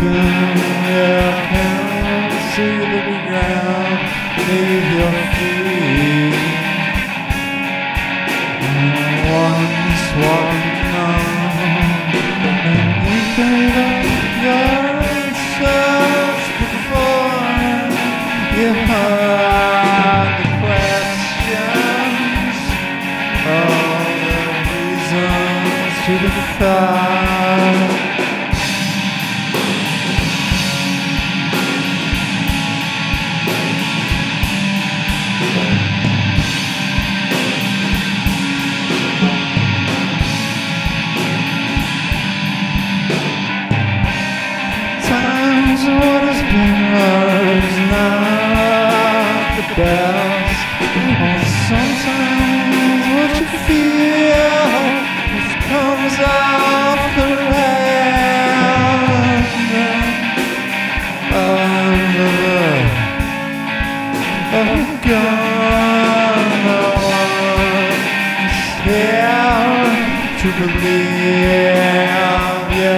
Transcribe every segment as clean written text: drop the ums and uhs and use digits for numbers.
can see the ground beneath your feet. Once walking on, and you gave up your search before you heard the questions, all the reasons to defy. What has been heard is not the best. Or sometimes what you feel just comes off the land. Under the gun, no one's here to believe you.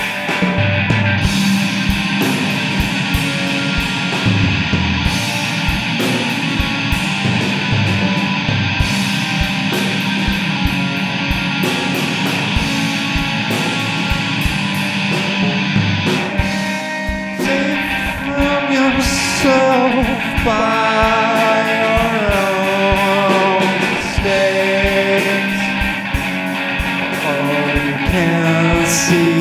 By your own mistakes, all you can see